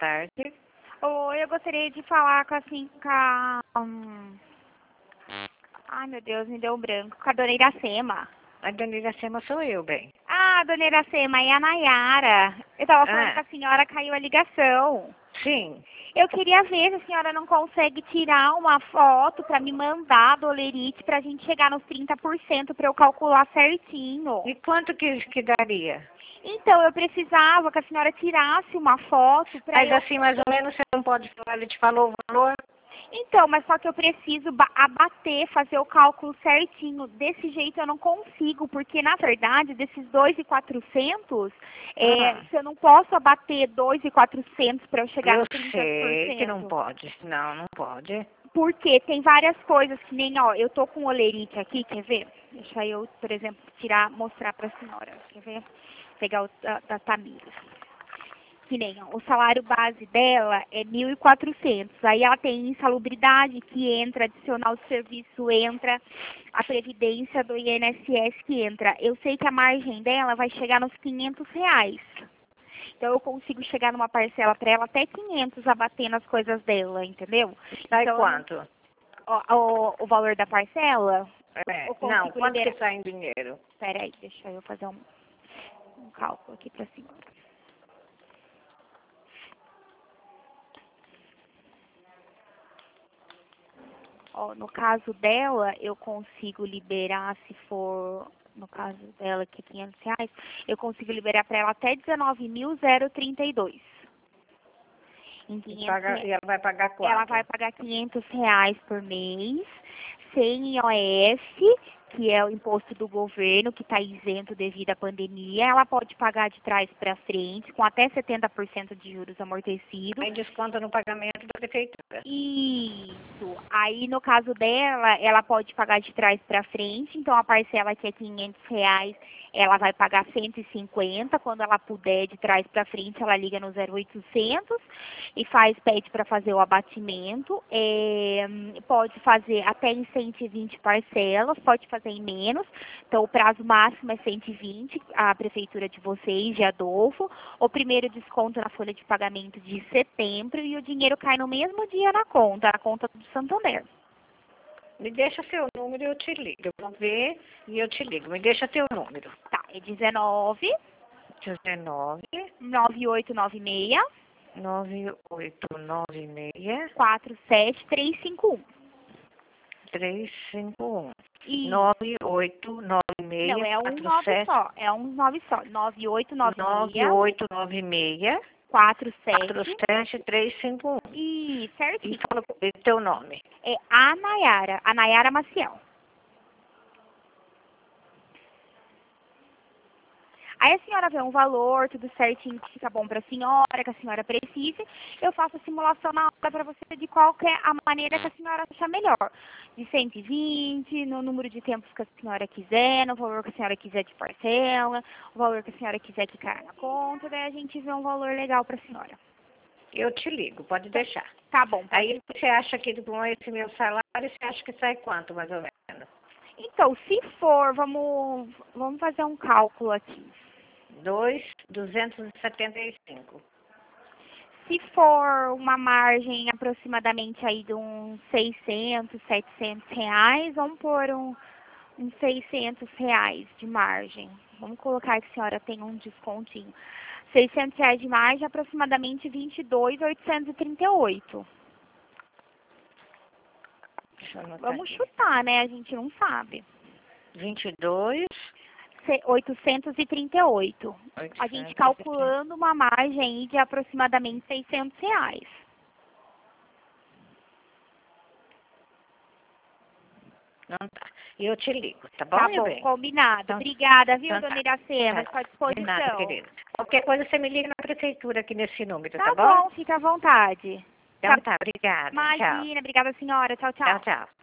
tarde. Oi, eu gostaria de falar com Ai, meu Deus, me deu um branco. Com a dona Iracema. A dona Iracema sou eu, bem. Ah, dona Iracema, é a Nayara. Eu tava falando com a senhora, caiu a ligação. Sim. Eu queria ver se a senhora não consegue tirar uma foto pra me mandar do Olerite pra gente chegar nos 30% pra eu calcular certinho. E quanto que daria? Então, eu precisava que a senhora tirasse uma foto pra Mas eu... assim, mais ou menos, você não pode falar, ele te falou o valor? Então, mas só que eu preciso abater, fazer o cálculo certinho. Desse jeito eu não consigo, porque na verdade, desses 2.400, se eu não posso abater 2.400 para eu chegar no 30%. Eu sei que não pode. Não, não pode. Porque tem várias coisas que nem, ó, eu tô com o olerite aqui, quer ver? Deixa eu, por exemplo, mostrar para a senhora. Quer ver? Pegar o da Tamires. Que nem, ó, o salário base dela é 1.400. Aí ela tem insalubridade que entra, adicional de serviço entra, a previdência do INSS que entra. Eu sei que a margem dela vai chegar nos R$ 500. Então eu consigo chegar numa parcela para ela até 500 abatendo as coisas dela, entendeu? Sai Então, quanto? O valor da parcela? Não, quanto que sai em dinheiro? Espera aí, deixa eu fazer um cálculo aqui para a senhora. Ó, no caso dela, eu consigo liberar, se for, no caso dela aqui, R$ 500, eu consigo liberar para ela até 19.032. E ela vai pagar quanto? Ela vai pagar R$ 500 por mês, sem IOF, que é o imposto do governo, que está isento devido à pandemia. Ela pode pagar de trás para frente, com até 70% de juros amortecidos. Aí desconta no pagamento da prefeitura. Isso. Aí, no caso dela, ela pode pagar de trás para frente. Então, a parcela que é R$ 500, ela vai pagar 150. Quando ela puder, de trás para frente, ela liga no 0800 e pede para fazer o abatimento. Pode fazer até em 120 parcelas, pode fazer em menos. Então, o prazo máximo é 120, a prefeitura de vocês, de Adolfo. O primeiro desconto na folha de pagamento de setembro e o dinheiro cai no mesmo dia na conta do Santander. Me deixa seu número e eu te ligo. Eu vou ver e eu te ligo. Me deixa teu número. Tá, é 19 9896 9896 47351. 351. Isso. 9896 Não, é um 9 só. É um 9 só. 9896 47351. Isso, certinho. E fala o teu nome. É a Nayara Maciel. Aí a senhora vê um valor, tudo certinho, que fica bom para a senhora, que a senhora precise. Eu faço a simulação na hora para você de qualquer a maneira que a senhora achar melhor. De 120, no número de tempos que a senhora quiser, no valor que a senhora quiser de parcela, o valor que a senhora quiser que caia na conta, daí a gente vê um valor legal para a senhora. Eu te ligo, pode deixar. Tá bom. Aí você acha que com esse meu salário, você acha que sai quanto, mais ou menos? Então, se for, vamos fazer um cálculo aqui. 275. Se for uma margem aproximadamente aí de uns 600, R$ 700, vamos pôr uns R$ 600 de margem. Vamos colocar que a senhora tem um descontinho. R$ 600 de margem, aproximadamente 22.838. Vamos chutar, né? A gente não sabe. 838. A gente calculando uma margem aí de aproximadamente R$ 600. Não tá. E eu te ligo, tá bom, Tá meu bom, bem? combinado. Então, obrigada, viu, então dona tá. Iracema? Estou à disposição. De nada, querida. Qualquer coisa você me liga na prefeitura aqui nesse número, Tá bom? bom, fica à vontade. Então tá, obrigada. Imagina, Tchau. obrigada, senhora. Tchau, tchau. Tchau, tchau.